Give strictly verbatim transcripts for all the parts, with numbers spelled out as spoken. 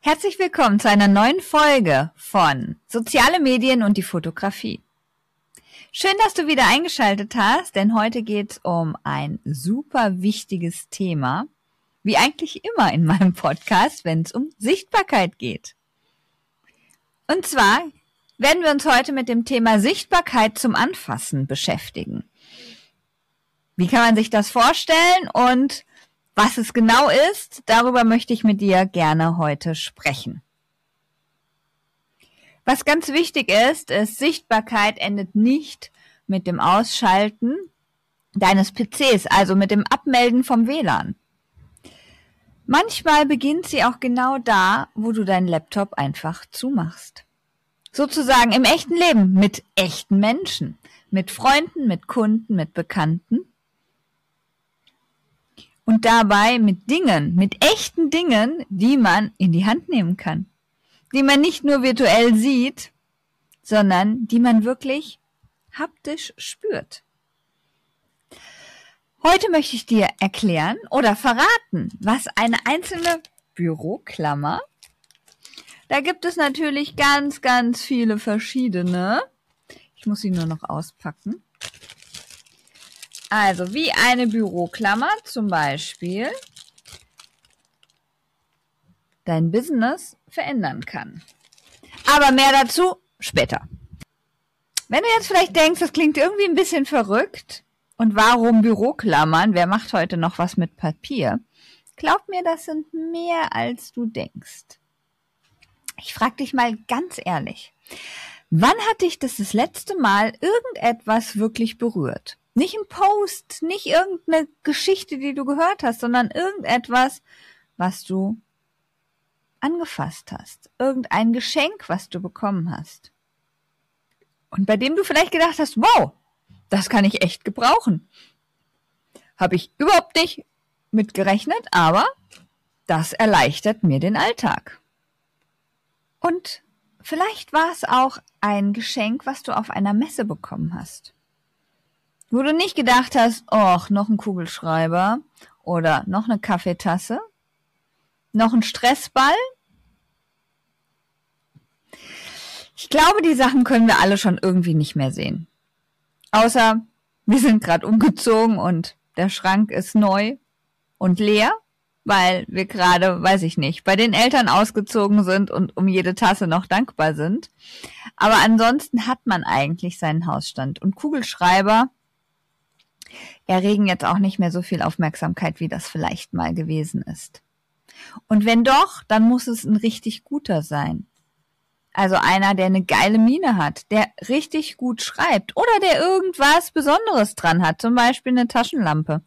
Herzlich willkommen zu einer neuen Folge von Soziale Medien und die Fotografie. Schön, dass du wieder eingeschaltet hast, denn heute geht es um ein super wichtiges Thema, wie eigentlich immer in meinem Podcast, wenn es um Sichtbarkeit geht. Und zwar werden wir uns heute mit dem Thema Sichtbarkeit zum Anfassen beschäftigen. Wie kann man sich das vorstellen und was es genau ist, darüber möchte ich mit dir gerne heute sprechen. Was ganz wichtig ist, ist, Sichtbarkeit endet nicht mit dem Ausschalten deines P Cs, also mit dem Abmelden vom W L A N. Manchmal beginnt sie auch genau da, wo du deinen Laptop einfach zumachst. Sozusagen im echten Leben, mit echten Menschen, mit Freunden, mit Kunden, mit Bekannten. Und dabei mit Dingen, mit echten Dingen, die man in die Hand nehmen kann. Die man nicht nur virtuell sieht, sondern die man wirklich haptisch spürt. Heute möchte ich dir erklären oder verraten, was eine einzelne Büroklammer, da gibt es natürlich ganz, ganz viele verschiedene. Ich muss sie nur noch auspacken. Also wie eine Büroklammer zum Beispiel dein Business verändern kann. Aber mehr dazu später. Wenn du jetzt vielleicht denkst, das klingt irgendwie ein bisschen verrückt und warum Büroklammern, wer macht heute noch was mit Papier? Glaub mir, das sind mehr als du denkst. Ich frage dich mal ganz ehrlich, wann hat dich das das letzte Mal irgendetwas wirklich berührt? Nicht ein Post, nicht irgendeine Geschichte, die du gehört hast, sondern irgendetwas, was du angefasst hast. Irgendein Geschenk, was du bekommen hast. Und bei dem du vielleicht gedacht hast, wow, das kann ich echt gebrauchen. Habe ich überhaupt nicht mit gerechnet, aber das erleichtert mir den Alltag. Und vielleicht war es auch ein Geschenk, was du auf einer Messe bekommen hast. Wo du nicht gedacht hast, oh, noch ein Kugelschreiber oder noch eine Kaffeetasse, noch ein Stressball. Ich glaube, die Sachen können wir alle schon irgendwie nicht mehr sehen. Außer wir sind gerade umgezogen und der Schrank ist neu und leer, weil wir gerade, weiß ich nicht, bei den Eltern ausgezogen sind und um jede Tasse noch dankbar sind. Aber ansonsten hat man eigentlich seinen Hausstand. Und Kugelschreiber erregen jetzt auch nicht mehr so viel Aufmerksamkeit, wie das vielleicht mal gewesen ist. Und wenn doch, dann muss es ein richtig guter sein. Also einer, der eine geile Miene hat, der richtig gut schreibt oder der irgendwas Besonderes dran hat, zum Beispiel eine Taschenlampe.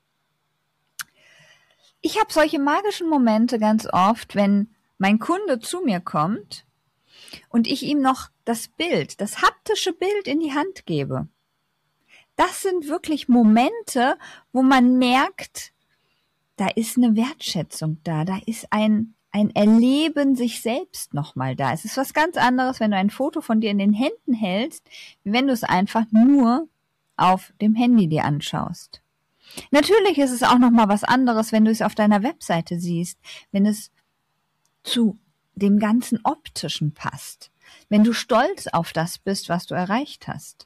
Ich habe solche magischen Momente ganz oft, wenn mein Kunde zu mir kommt und ich ihm noch das Bild, das haptische Bild in die Hand gebe. Das sind wirklich Momente, wo man merkt, da ist eine Wertschätzung da, da ist ein, ein Erleben sich selbst nochmal da. Es ist was ganz anderes, wenn du ein Foto von dir in den Händen hältst, wie wenn du es einfach nur auf dem Handy dir anschaust. Natürlich ist es auch nochmal was anderes, wenn du es auf deiner Webseite siehst, wenn es zu dem ganzen Optischen passt, wenn du stolz auf das bist, was du erreicht hast.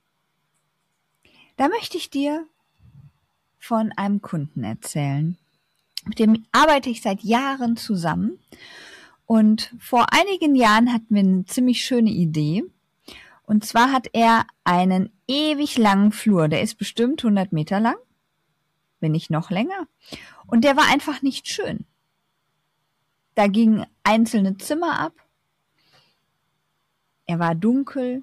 Da möchte ich dir von einem Kunden erzählen. Mit dem arbeite ich seit Jahren zusammen. Und vor einigen Jahren hatten wir eine ziemlich schöne Idee. Und zwar hat er einen ewig langen Flur. Der ist bestimmt hundert Meter lang, wenn nicht noch länger. Und der war einfach nicht schön. Da gingen einzelne Zimmer ab. Er war dunkel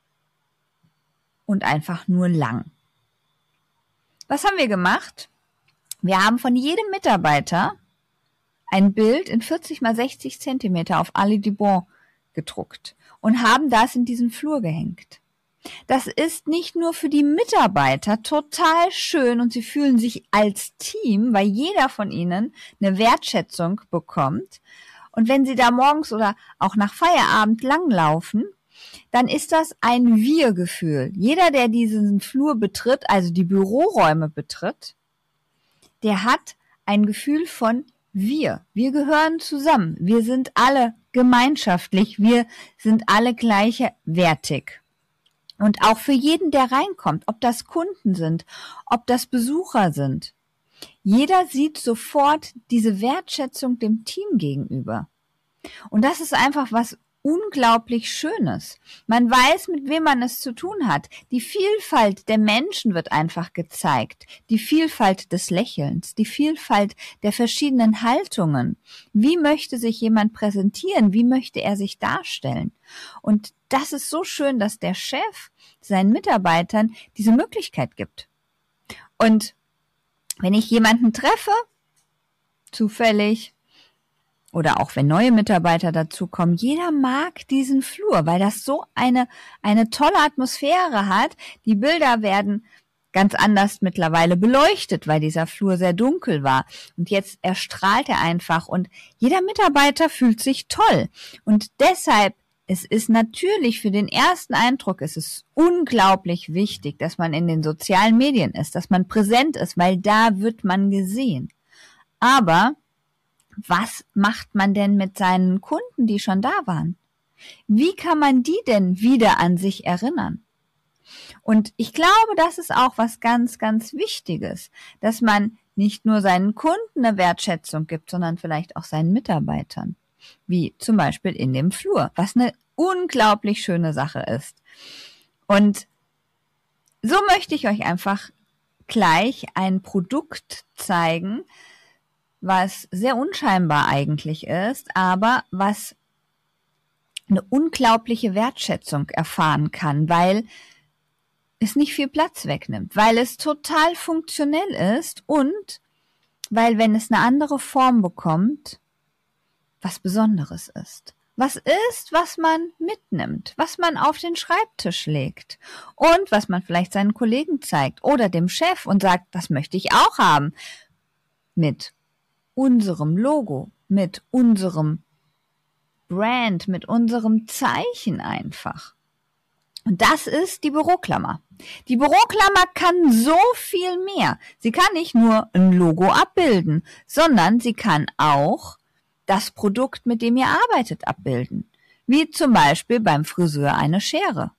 und einfach nur lang. Was haben wir gemacht? Wir haben von jedem Mitarbeiter ein Bild in vierzig mal sechzig Zentimeter auf Ali Dibon gedruckt und haben das in diesen Flur gehängt. Das ist nicht nur für die Mitarbeiter total schön und sie fühlen sich als Team, weil jeder von ihnen eine Wertschätzung bekommt. Und wenn sie da morgens oder auch nach Feierabend langlaufen, dann ist das ein Wir-Gefühl. Jeder, der diesen Flur betritt, also die Büroräume betritt, der hat ein Gefühl von wir, wir gehören zusammen. Wir sind alle gemeinschaftlich. Wir sind alle gleichwertig. Und auch für jeden, der reinkommt, ob das Kunden sind, ob das Besucher sind. Jeder sieht sofort diese Wertschätzung dem Team gegenüber. Und das ist einfach was unglaublich Schönes. Man weiß, mit wem man es zu tun hat. Die Vielfalt der Menschen wird einfach gezeigt. Die Vielfalt des Lächelns, die Vielfalt der verschiedenen Haltungen. Wie möchte sich jemand präsentieren? Wie möchte er sich darstellen? Und das ist so schön, dass der Chef seinen Mitarbeitern diese Möglichkeit gibt. Und wenn ich jemanden treffe, zufällig, oder auch wenn neue Mitarbeiter dazukommen, jeder mag diesen Flur, weil das so eine, eine tolle Atmosphäre hat. Die Bilder werden ganz anders mittlerweile beleuchtet, weil dieser Flur sehr dunkel war. Und jetzt erstrahlt er einfach und jeder Mitarbeiter fühlt sich toll. Und deshalb, es ist natürlich für den ersten Eindruck, es ist unglaublich wichtig, dass man in den sozialen Medien ist, dass man präsent ist, weil da wird man gesehen. Aber was macht man denn mit seinen Kunden, die schon da waren? Wie kann man die denn wieder an sich erinnern? Und ich glaube, das ist auch was ganz, ganz Wichtiges, dass man nicht nur seinen Kunden eine Wertschätzung gibt, sondern vielleicht auch seinen Mitarbeitern, wie zum Beispiel in dem Flur, was eine unglaublich schöne Sache ist. Und so möchte ich euch einfach gleich ein Produkt zeigen, was sehr unscheinbar eigentlich ist, aber was eine unglaubliche Wertschätzung erfahren kann, weil es nicht viel Platz wegnimmt, weil es total funktionell ist und weil, wenn es eine andere Form bekommt, was Besonderes ist. Was ist, was man mitnimmt, was man auf den Schreibtisch legt und was man vielleicht seinen Kollegen zeigt oder dem Chef und sagt, das möchte ich auch haben, mit unserem Logo, mit unserem Brand, mit unserem Zeichen einfach. Und das ist die Büroklammer. Die Büroklammer kann so viel mehr. Sie kann nicht nur ein Logo abbilden, sondern sie kann auch das Produkt, mit dem ihr arbeitet, abbilden. Wie zum Beispiel beim Friseur eine Schere.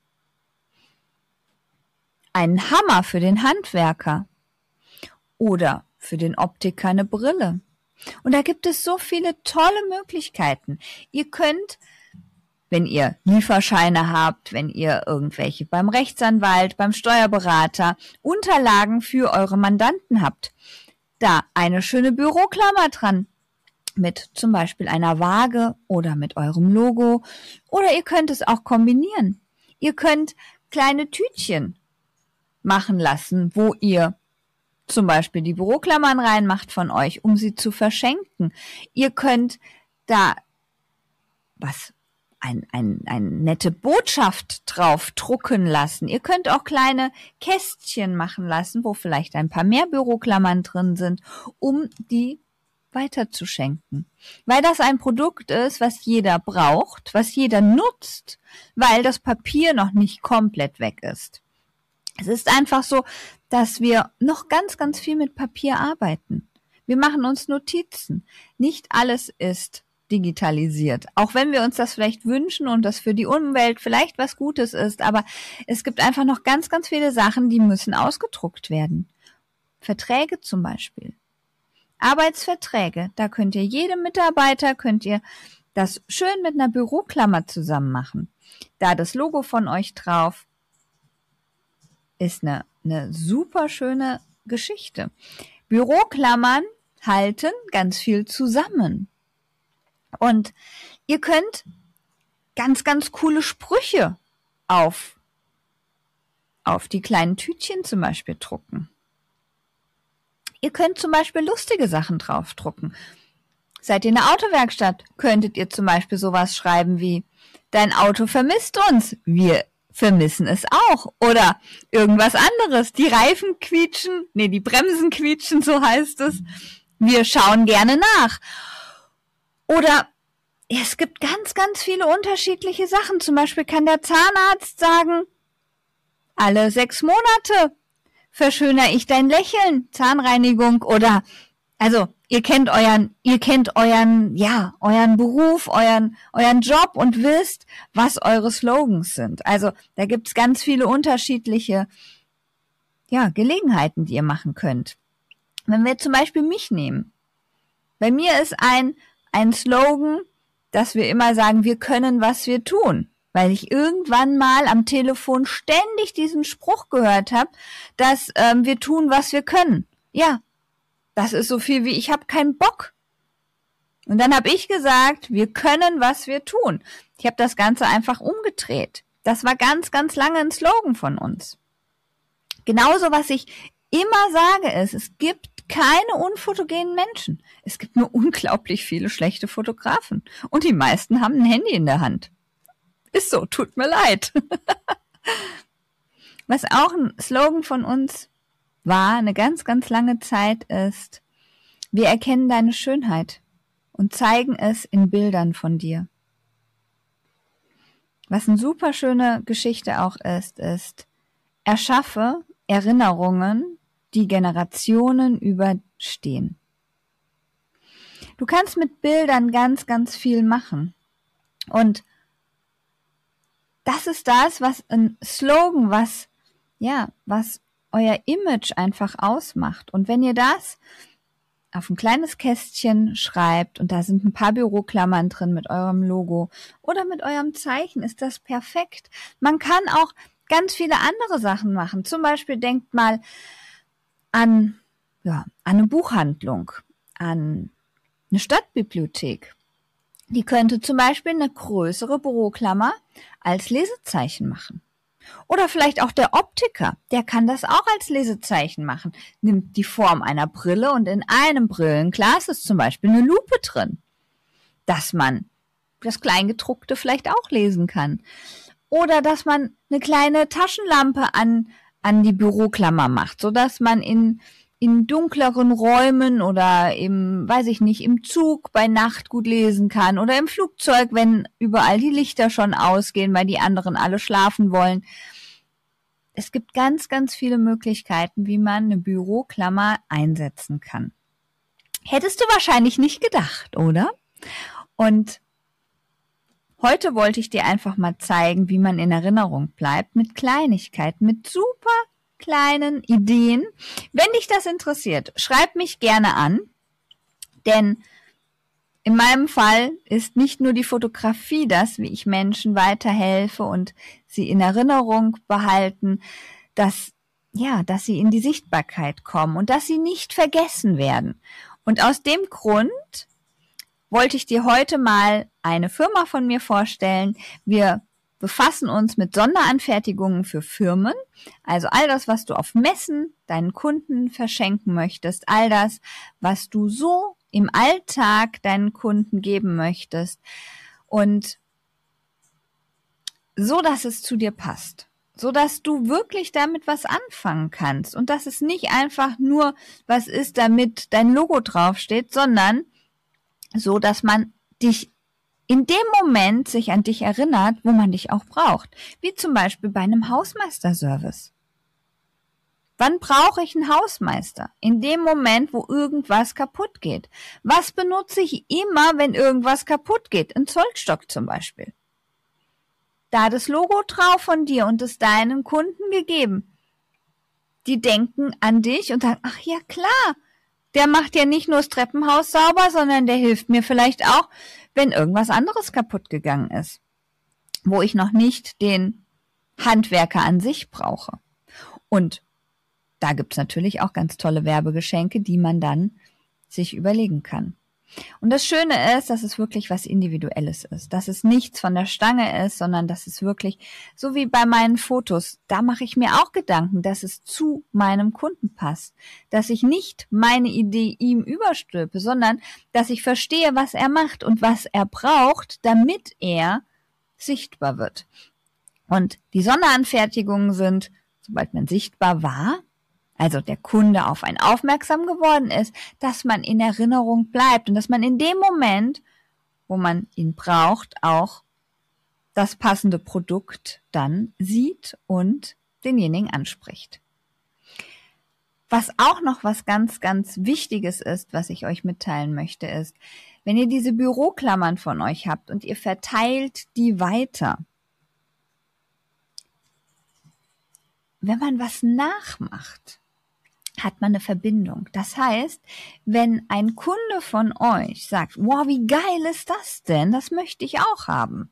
Einen Hammer für den Handwerker. Oder für den Optiker eine Brille. Und da gibt es so viele tolle Möglichkeiten. Ihr könnt, wenn ihr Lieferscheine habt, wenn ihr irgendwelche beim Rechtsanwalt, beim Steuerberater, Unterlagen für eure Mandanten habt, da eine schöne Büroklammer dran, mit zum Beispiel einer Waage oder mit eurem Logo. Oder ihr könnt es auch kombinieren. Ihr könnt kleine Tütchen machen lassen, wo ihr zum Beispiel die Büroklammern reinmacht von euch, um sie zu verschenken. Ihr könnt da was, ein, ein, eine nette Botschaft drauf drucken lassen. Ihr könnt auch kleine Kästchen machen lassen, wo vielleicht ein paar mehr Büroklammern drin sind, um die weiterzuschenken. Weil das ein Produkt ist, was jeder braucht, was jeder nutzt, weil das Papier noch nicht komplett weg ist. Es ist einfach so, dass wir noch ganz, ganz viel mit Papier arbeiten. Wir machen uns Notizen. Nicht alles ist digitalisiert. Auch wenn wir uns das vielleicht wünschen und das für die Umwelt vielleicht was Gutes ist, aber es gibt einfach noch ganz, ganz viele Sachen, die müssen ausgedruckt werden. Verträge zum Beispiel. Arbeitsverträge. Da könnt ihr jedem Mitarbeiter, könnt ihr das schön mit einer Büroklammer zusammen machen. Da das Logo von euch drauf ist eine, eine super schöne Geschichte. Büroklammern halten ganz viel zusammen. Und ihr könnt ganz, ganz coole Sprüche auf, auf die kleinen Tütchen zum Beispiel drucken. Ihr könnt zum Beispiel lustige Sachen draufdrucken. Seid ihr in der Autowerkstatt, könntet ihr zum Beispiel sowas schreiben wie: Dein Auto vermisst uns, wir vermissen es auch. Oder irgendwas anderes. Die Reifen quietschen, nee, die Bremsen quietschen, so heißt es. Wir schauen gerne nach. Oder es gibt ganz, ganz viele unterschiedliche Sachen. Zum Beispiel kann der Zahnarzt sagen: Alle sechs Monate verschönere ich dein Lächeln, Zahnreinigung. Oder, also Ihr kennt euren, ihr kennt euren, ja, euren Beruf, euren, euren Job und wisst, was eure Slogans sind. Also da gibt's ganz viele unterschiedliche, ja, Gelegenheiten, die ihr machen könnt. Wenn wir zum Beispiel mich nehmen. Bei mir ist ein, ein Slogan, dass wir immer sagen, wir können, was wir tun. Weil ich irgendwann mal am Telefon ständig diesen Spruch gehört habe, dass ähm, wir tun, was wir können. Ja, das ist so viel wie, ich habe keinen Bock. Und dann habe ich gesagt, wir können, was wir tun. Ich habe das Ganze einfach umgedreht. Das war ganz, ganz lange ein Slogan von uns. Genauso, was ich immer sage, ist, es gibt keine unfotogenen Menschen. Es gibt nur unglaublich viele schlechte Fotografen. Und die meisten haben ein Handy in der Hand. Ist so, tut mir leid. Was auch ein Slogan von uns war, eine ganz, ganz lange Zeit ist, wir erkennen deine Schönheit und zeigen es in Bildern von dir. Was eine super schöne Geschichte auch ist, ist, erschaffe Erinnerungen, die Generationen überstehen. Du kannst mit Bildern ganz, ganz viel machen. Und das ist das, was ein Slogan, was, ja, was euer Image einfach ausmacht. Und wenn ihr das auf ein kleines Kästchen schreibt und da sind ein paar Büroklammern drin mit eurem Logo oder mit eurem Zeichen, ist das perfekt. Man kann auch ganz viele andere Sachen machen. Zum Beispiel denkt mal an, ja, an eine Buchhandlung, an eine Stadtbibliothek. Die könnte zum Beispiel eine größere Büroklammer als Lesezeichen machen. Oder vielleicht auch der Optiker, der kann das auch als Lesezeichen machen. Nimmt die Form einer Brille und in einem Brillenglas ist zum Beispiel eine Lupe drin, dass man das Kleingedruckte vielleicht auch lesen kann. Oder dass man eine kleine Taschenlampe an, an die Büroklammer macht, sodass man in in dunkleren Räumen oder im, weiß ich nicht, im Zug bei Nacht gut lesen kann oder im Flugzeug, wenn überall die Lichter schon ausgehen, weil die anderen alle schlafen wollen. Es gibt ganz, ganz viele Möglichkeiten, wie man eine Büroklammer einsetzen kann. Hättest du wahrscheinlich nicht gedacht, oder? Und heute wollte ich dir einfach mal zeigen, wie man in Erinnerung bleibt mit Kleinigkeiten, mit super kleinen Ideen. Wenn dich das interessiert, schreib mich gerne an, denn in meinem Fall ist nicht nur die Fotografie das, wie ich Menschen weiterhelfe und sie in Erinnerung behalten, dass, ja, dass sie in die Sichtbarkeit kommen und dass sie nicht vergessen werden. Und aus dem Grund wollte ich dir heute mal eine Firma von mir vorstellen. Wir befassen uns mit Sonderanfertigungen für Firmen, also all das, was du auf Messen deinen Kunden verschenken möchtest, all das, was du so im Alltag deinen Kunden geben möchtest und so, dass es zu dir passt, so dass du wirklich damit was anfangen kannst und dass es nicht einfach nur was ist, damit dein Logo draufsteht, sondern so, dass man dich in dem Moment sich an dich erinnert, wo man dich auch braucht. Wie zum Beispiel bei einem Hausmeisterservice. Wann brauche ich einen Hausmeister? In dem Moment, wo irgendwas kaputt geht. Was benutze ich immer, wenn irgendwas kaputt geht? Ein Zollstock zum Beispiel. Da das Logo drauf von dir und es deinen Kunden gegeben. Die denken an dich und sagen, ach ja klar, der macht ja nicht nur das Treppenhaus sauber, sondern der hilft mir vielleicht auch, wenn irgendwas anderes kaputt gegangen ist, wo ich noch nicht den Handwerker an sich brauche. Und da gibt's natürlich auch ganz tolle Werbegeschenke, die man dann sich überlegen kann. Und das Schöne ist, dass es wirklich was Individuelles ist, dass es nichts von der Stange ist, sondern dass es wirklich, so wie bei meinen Fotos, da mache ich mir auch Gedanken, dass es zu meinem Kunden passt, dass ich nicht meine Idee ihm überstülpe, sondern dass ich verstehe, was er macht und was er braucht, damit er sichtbar wird. Und die Sonderanfertigungen sind, sobald man sichtbar war, also der Kunde auf einen aufmerksam geworden ist, dass man in Erinnerung bleibt und dass man in dem Moment, wo man ihn braucht, auch das passende Produkt dann sieht und denjenigen anspricht. was auch noch was ganz, ganz Wichtiges ist, was ich euch mitteilen möchte, ist, wenn ihr diese Büroklammern von euch habt und ihr verteilt die weiter, wenn man was nachmacht, hat man eine Verbindung. Das heißt, wenn ein Kunde von euch sagt, wow, wie geil ist das denn? Das möchte ich auch haben.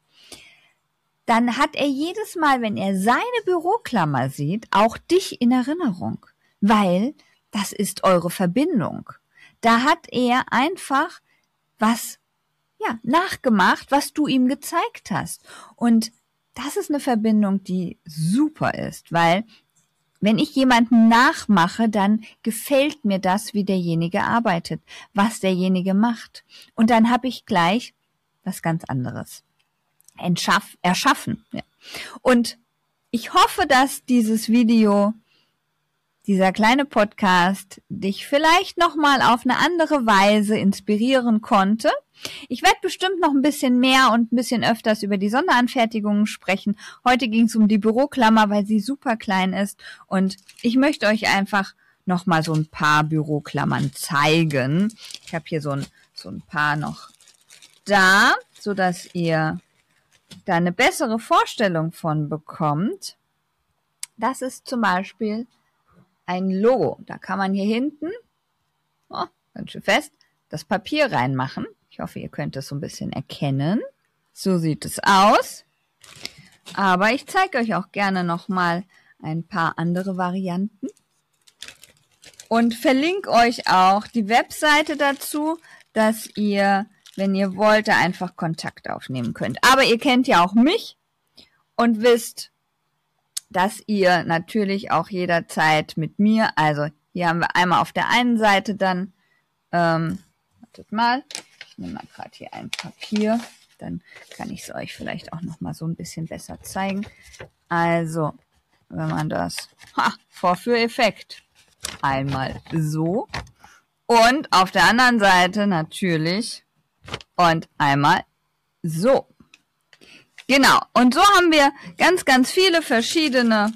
Dann hat er jedes Mal, wenn er seine Büroklammer sieht, auch dich in Erinnerung, weil das ist eure Verbindung. Da hat er einfach was, ja, nachgemacht, was du ihm gezeigt hast. Und das ist eine Verbindung, die super ist, weil wenn ich jemanden nachmache, dann gefällt mir das, wie derjenige arbeitet, was derjenige macht. Und dann habe ich gleich was ganz anderes Entschaff, erschaffen. Ja. Und ich hoffe, dass dieses Video, dieser kleine Podcast, dich vielleicht nochmal auf eine andere Weise inspirieren konnte. Ich werde bestimmt noch ein bisschen mehr und ein bisschen öfters über die Sonderanfertigungen sprechen. Heute ging es um die Büroklammer, weil sie super klein ist. Und ich möchte euch einfach nochmal so ein paar Büroklammern zeigen. Ich habe hier so ein, so ein paar noch da, sodass ihr da eine bessere Vorstellung von bekommt. Das ist zum Beispiel ein Logo. Da kann man hier hinten, oh, ganz schön fest, das Papier reinmachen. Ich hoffe, ihr könnt es so ein bisschen erkennen. So sieht es aus. Aber ich zeige euch auch gerne nochmal ein paar andere Varianten. Und verlinke euch auch die Webseite dazu, dass ihr, wenn ihr wollt, da einfach Kontakt aufnehmen könnt. Aber ihr kennt ja auch mich und wisst, dass ihr natürlich auch jederzeit mit mir, also hier haben wir einmal auf der einen Seite dann, ähm, wartet mal, ich nehme mal gerade hier ein Papier, dann kann ich es euch vielleicht auch noch mal so ein bisschen besser zeigen. Also, wenn man das, ha, Vorführeffekt, einmal so und auf der anderen Seite natürlich und einmal so. Genau, und so haben wir ganz, ganz viele verschiedene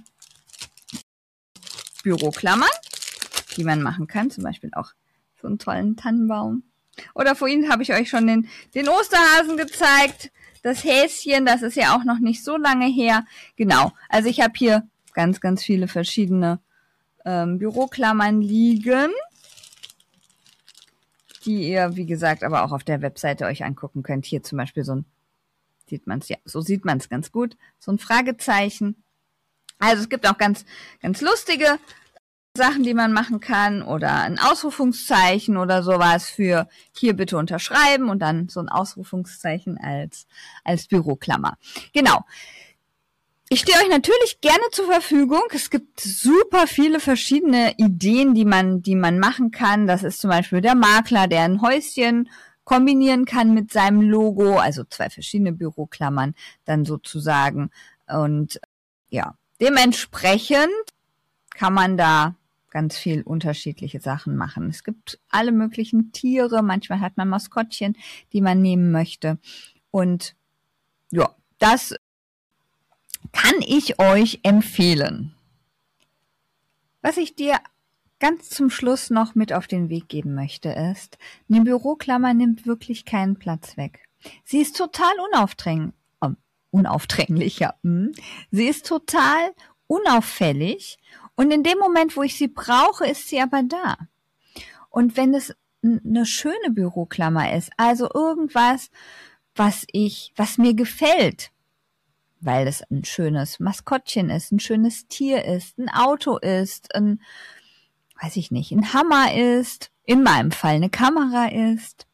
Büroklammern, die man machen kann. Zum Beispiel auch so einen tollen Tannenbaum. Oder vorhin habe ich euch schon den, den Osterhasen gezeigt. Das Häschen, das ist ja auch noch nicht so lange her. Genau, also ich habe hier ganz, ganz viele verschiedene ähm, Büroklammern liegen, die ihr, wie gesagt, aber auch auf der Webseite euch angucken könnt. Hier zum Beispiel so ein Sieht man's, ja, so sieht man es ganz gut. So ein Fragezeichen. Also es gibt auch ganz, ganz lustige Sachen, die man machen kann. Oder ein Ausrufungszeichen oder sowas für hier bitte unterschreiben und dann so ein Ausrufungszeichen als, als Büroklammer. Genau. Ich stehe euch natürlich gerne zur Verfügung. Es gibt super viele verschiedene Ideen, die man, die man machen kann. Das ist zum Beispiel der Makler, der ein Häuschen kombinieren kann mit seinem Logo, also zwei verschiedene Büroklammern dann sozusagen. Und ja, dementsprechend kann man da ganz viel unterschiedliche Sachen machen. Es gibt alle möglichen Tiere, manchmal hat man Maskottchen, die man nehmen möchte. Und ja, das kann ich euch empfehlen. Was ich dir ganz zum Schluss noch mit auf den Weg geben möchte, ist, eine Büroklammer nimmt wirklich keinen Platz weg. Sie ist total unaufdränglich, äh, unaufdränglich, ja. Hm. Sie ist total unauffällig und in dem Moment, wo ich sie brauche, ist sie aber da. Und wenn es eine schöne Büroklammer ist, also irgendwas, was ich, was mir gefällt, weil es ein schönes Maskottchen ist, ein schönes Tier ist, ein Auto ist, ein weiß ich nicht, ein Hammer ist, in meinem Fall eine Kamera ist,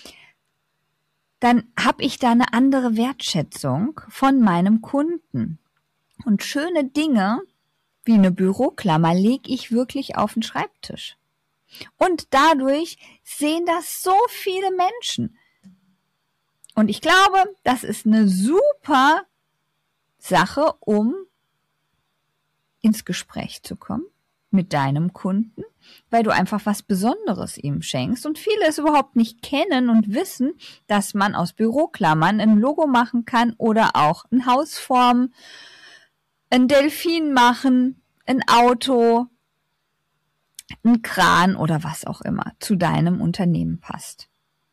dann habe ich da eine andere Wertschätzung von meinem Kunden. Und schöne Dinge, wie eine Büroklammer, lege ich wirklich auf den Schreibtisch. Und dadurch sehen das so viele Menschen. Und ich glaube, das ist eine super Sache, um ins Gespräch zu kommen mit deinem Kunden, weil du einfach was Besonderes ihm schenkst und viele es überhaupt nicht kennen und wissen, dass man aus Büroklammern ein Logo machen kann oder auch ein Haus formen, ein Delfin machen, ein Auto, ein Kran oder was auch immer zu deinem Unternehmen passt.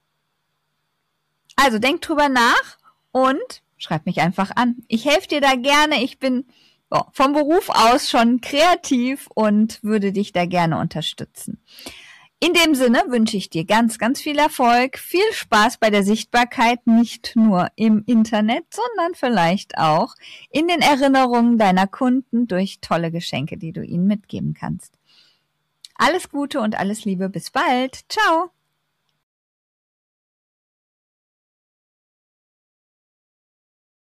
Also denk drüber nach und schreib mich einfach an. Ich helfe dir da gerne. Ich bin oh, vom Beruf aus schon kreativ und würde dich da gerne unterstützen. In dem Sinne wünsche ich dir ganz, ganz viel Erfolg, viel Spaß bei der Sichtbarkeit, nicht nur im Internet, sondern vielleicht auch in den Erinnerungen deiner Kunden durch tolle Geschenke, die du ihnen mitgeben kannst. Alles Gute und alles Liebe, bis bald. Ciao.